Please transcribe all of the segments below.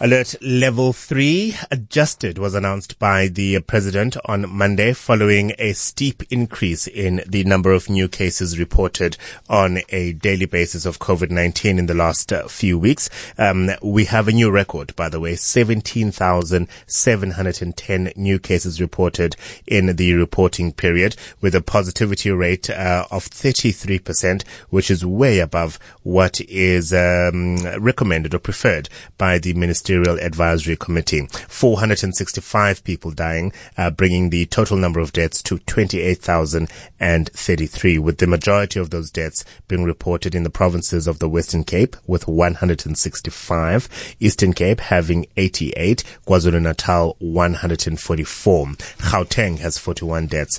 Alert level 3 adjusted was announced by the president on Monday following a steep increase in the number of new cases reported on a daily basis of COVID-19 in the last few weeks. We have a new record, by the way, 17,710 new cases reported in the reporting period, with a positivity rate of 33%, which is way above what is recommended or preferred by the Ministerial Advisory Committee. 465 people dying, bringing the total number of deaths to 28,033, with the majority of those deaths being reported in the provinces of the Western Cape with 165, Eastern Cape having 88, KwaZulu-Natal 144. Gauteng has 41 deaths,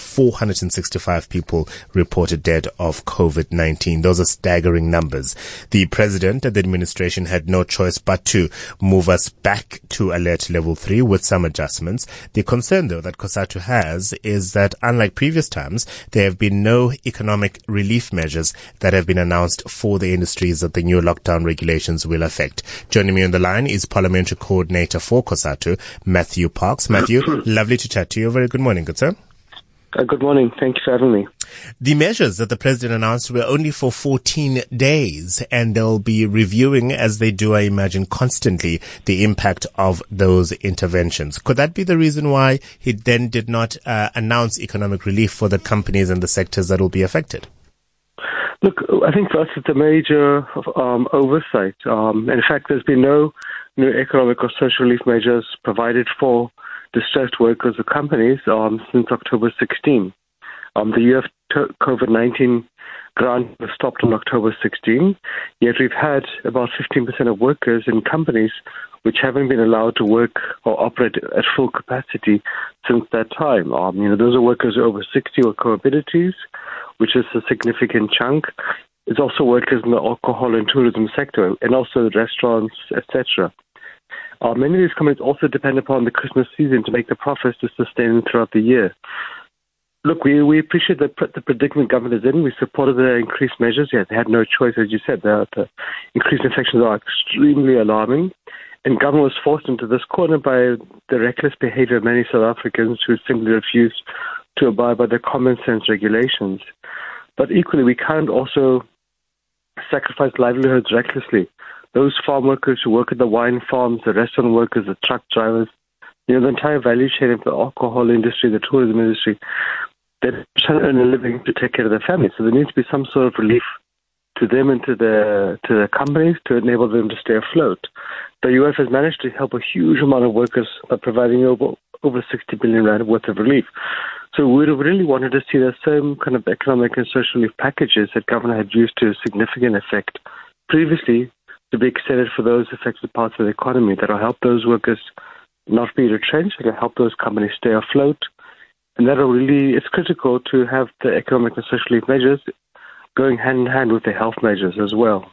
465 people reported dead of COVID-19. Those are staggering numbers. The president and the administration had no choice but to move us back to alert level 3 with some adjustments. The concern, though, that COSATU has is that, unlike previous times, there have been no economic relief measures that have been announced for the industries that the new lockdown regulations will affect. Joining me on the line is Parliamentary Coordinator for COSATU, Matthew Parks. Matthew, lovely to chat to you. Very good morning, good sir. Good morning. Thank you for having me. The measures that the president announced were only for 14 days, and they'll be reviewing, as they do, I imagine, constantly the impact of those interventions. Could that be the reason why he then did not announce economic relief for the companies and the sectors that will be affected? Look, I think for us it's a major oversight. In fact, there's been no new economic or social relief measures provided for distressed workers or companies since October 16. The UF COVID-19 grant was stopped on October 16, yet we've had about 15% of workers in companies which haven't been allowed to work or operate at full capacity since that time. Those are workers over 60 with comorbidities, which is a significant chunk. It's also workers in the alcohol and tourism sector, and also restaurants, etc. Many of these companies also depend upon the Christmas season to make the profits to sustain throughout the year. Look, we appreciate the predicament government is in. We supported the increased measures. Yes, they had no choice, as you said. The increased infections are extremely alarming. And government was forced into this corner by the reckless behavior of many South Africans who simply refused to abide by the common sense regulations. But equally, we can't also sacrifice livelihoods recklessly. Those farm workers who work at the wine farms, the restaurant workers, the truck drivers, the entire value chain of the alcohol industry, the tourism industry, they're trying to earn a living to take care of their families. So there needs to be some sort of relief to them and to the companies to enable them to stay afloat. The UF has managed to help a huge amount of workers by providing over 60 billion rand worth of relief. So we would have really wanted to see the same kind of economic and social relief packages that government had used to significant effect previously to be extended for those affected parts of the economy that will help those workers not be retrenched, that will help those companies stay afloat. And that it's critical to have the economic and social relief measures going hand in hand with the health measures as well.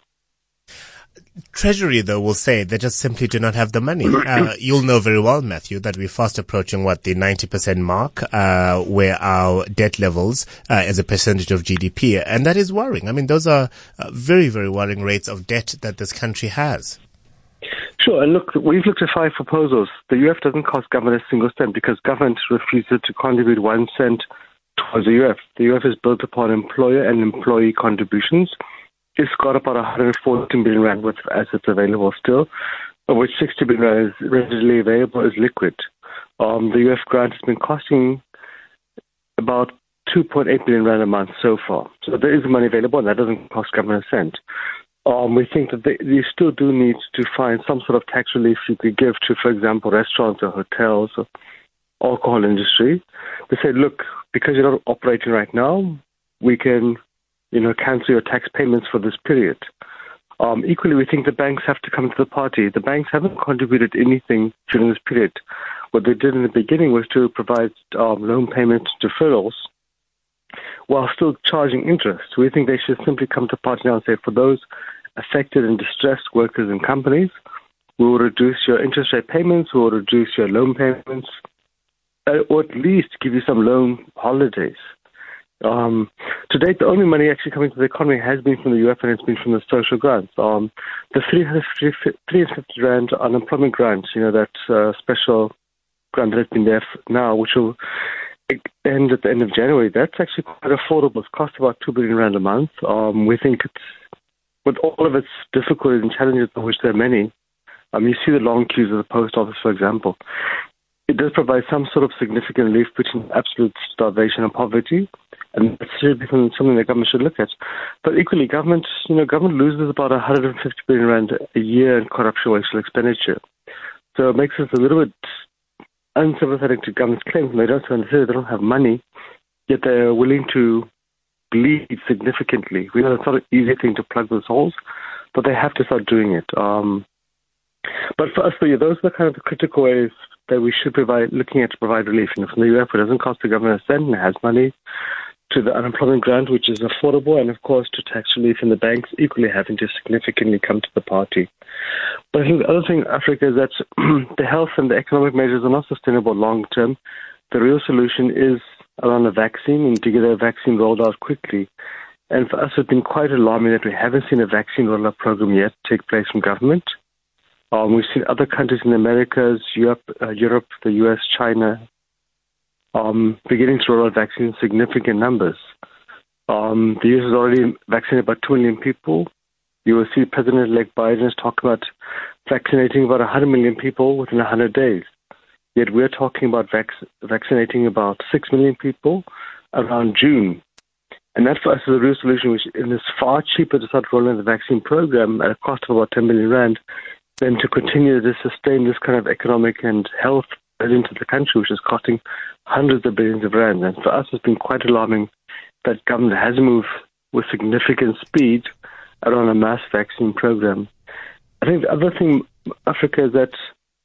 Treasury, though, will say they just simply do not have the money. You'll know very well, Matthew, that we're fast approaching the 90% mark, where our debt levels as a percentage of GDP, and that is worrying. I mean, those are very, very worrying rates of debt that this country has. Sure, and look, we've looked at 5 proposals. The UF doesn't cost government a single cent because government refuses to contribute 1 cent towards the UF. The UF is built upon employer and employee contributions. It's got about 114 billion rand worth of assets available still, of which 60 billion rand is readily available as liquid. The UF grant has been costing about 2.8 billion rand a month so far. So there is money available, and that doesn't cost government a cent. We think that you still do need to find some sort of tax relief you could give to, for example, restaurants or hotels or alcohol industry. They say, look, because you're not operating right now, we can cancel your tax payments for this period. Equally, we think the banks have to come to the party. The banks haven't contributed anything during this period. What they did in the beginning was to provide loan payment deferrals while still charging interest. We think they should simply come to the party now and say, for those affected and distressed workers and companies, we will reduce your interest rate payments, we will reduce your loan payments, or at least give you some loan holidays. To date, the only money actually coming to the economy has been from the UF, and it's been from the social grants. The 350 Rand unemployment grant, that special grant that's been there now, which will end at the end of January, that's actually quite affordable. It costs about 2 billion Rand a month. We think it's, with all of its difficulties and challenges, of which there are many, you see the long queues of the post office, for example. It does provide some sort of significant relief between absolute starvation and poverty, and that's really something the government should look at. But equally, government loses about 150 billion Rand a year in corruption wasteful expenditure. So it makes us a little bit unsympathetic to government's claims, and they don't have money, yet they're willing to bleed significantly. We know it's not an easy thing to plug those holes, but they have to start doing it. But for us, those are the kind of the critical ways that we should looking at to provide relief. From the UF, it doesn't cost the government a cent, and it has money, to the unemployment grant, which is affordable, and of course to tax relief, and the banks equally having to significantly come to the party. But I think the other thing, Africa, is that the health and the economic measures are not sustainable long term. The real solution is around a vaccine, and to get a vaccine rolled out quickly. And for us, it's been quite alarming that we haven't seen a vaccine rollout program yet take place from government. We've seen other countries in the Americas, Europe, the US, China, beginning to roll out vaccines in significant numbers. The US has already vaccinated about 2 million people. You will see President-elect Biden is talking about vaccinating about 100 million people within 100 days. Yet we're talking about vaccinating about 6 million people around June. And that for us is a real solution, which is far cheaper to start rolling the vaccine program at a cost of about 10 billion Rand than to continue to sustain this kind of economic and health into the country, which is costing hundreds of billions of Rand. And for us, it's been quite alarming that government has moved with significant speed around a mass vaccine program. I think the other thing, Africa, is that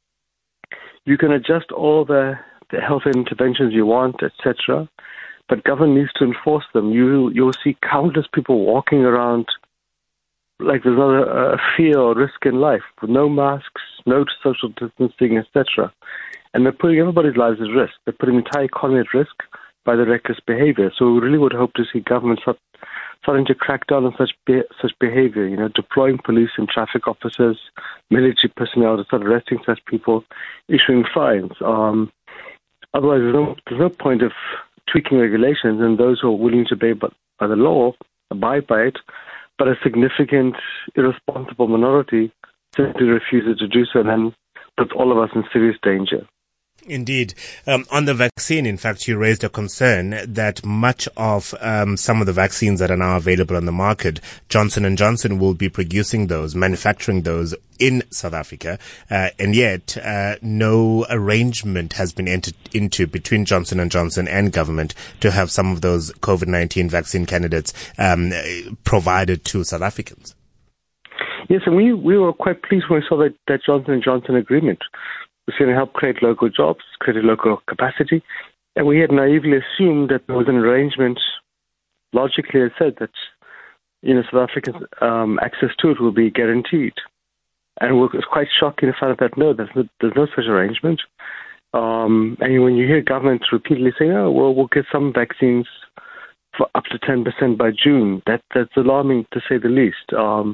you can adjust all the health interventions you want, etc., but government needs to enforce them. You'll see countless people walking around like there's not a fear or risk in life, with no masks, no social distancing, etc. And they're putting everybody's lives at risk. They're putting the entire economy at risk by their reckless behavior. So we really would hope to see government starting to crack down on such behavior, deploying police and traffic officers, military personnel to start arresting such people, issuing fines. Otherwise, there's no point of tweaking regulations, and those who are willing to obey by the law abide by it, but a significant irresponsible minority simply refuses to do so, and then puts all of us in serious danger. Indeed. On the vaccine, in fact, you raised a concern that much of some of the vaccines that are now available on the market, Johnson & Johnson will be producing those, manufacturing those in South Africa, and yet no arrangement has been entered into between Johnson & Johnson and government to have some of those COVID-19 vaccine candidates provided to South Africans. Yes, and we were quite pleased when we saw that Johnson & Johnson agreement. Was going to help create local jobs, create a local capacity. And we had naively assumed that there was an arrangement, logically it said that, South Africa's access to it will be guaranteed. And it was quite shocking to find out that no, there's no such arrangement. And when you hear governments repeatedly saying, oh, well, we'll get some vaccines for up to 10% by June, that's alarming to say the least.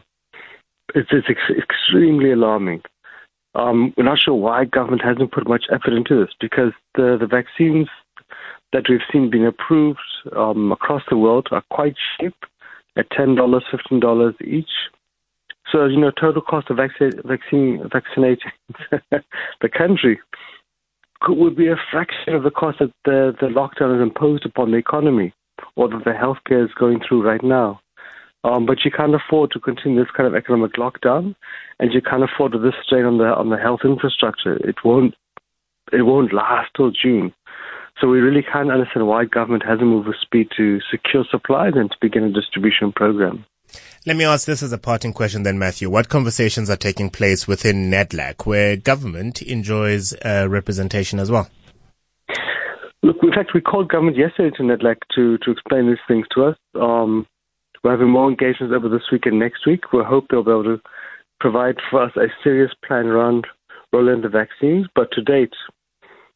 It's extremely alarming. We're not sure why government hasn't put much effort into this, because the vaccines that we've seen being approved across the world are quite cheap, at $10, $15 each. So, total cost of vaccinating the country would be a fraction of the cost that the lockdown has imposed upon the economy, or that the healthcare is going through right now. But you can't afford to continue this kind of economic lockdown, and you can't afford this strain on the health infrastructure. It won't last till June. So we really can't understand why government hasn't moved with speed to secure supplies and to begin a distribution program. Let me ask this as a parting question then, Matthew. What conversations are taking place within NEDLAC, where government enjoys representation as well? Look, in fact, we called government yesterday to NEDLAC to explain these things to us. We're having more engagements over this week and next week. We hope they'll be able to provide for us a serious plan around rolling the vaccines. But to date,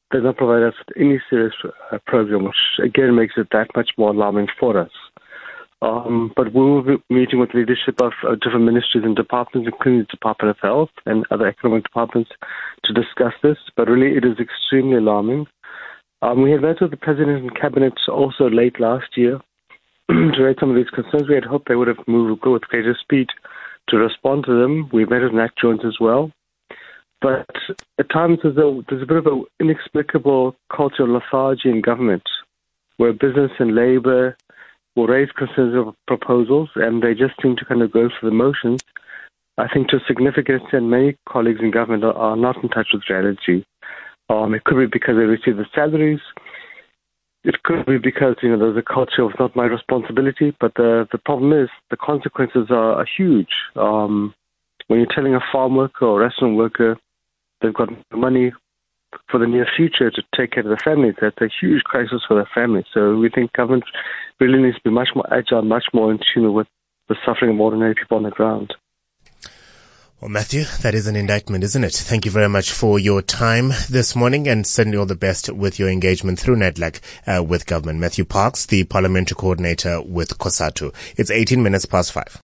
does not provide us with any serious program, which again makes it that much more alarming for us. But we will be meeting with leadership of different ministries and departments, including the Department of Health and other economic departments, to discuss this. But really, it is extremely alarming. We had met with the President and Cabinet also late last year to raise some of these concerns. We had hoped they would have moved with greater speed to respond to them. We met with Nat Jones as well. But at times there's a bit of an inexplicable culture of lethargy in government, where business and labour will raise concerns of proposals, and they just seem to kind of go through the motions. I think to a significant extent, many colleagues in government are not in touch with strategy. It could be because they receive the salaries. It could be because, there's a culture of not my responsibility. But the problem is the consequences are huge. When you're telling a farm worker or restaurant worker they've got money for the near future to take care of their families, that's a huge crisis for their families. So we think government really needs to be much more agile, much more in tune with the suffering of ordinary people on the ground. Well, Matthew, that is an indictment, isn't it? Thank you very much for your time this morning, and certainly all the best with your engagement through NEDLAC with government. Matthew Parks, the Parliamentary Coordinator with COSATU. It's 18 minutes past 5.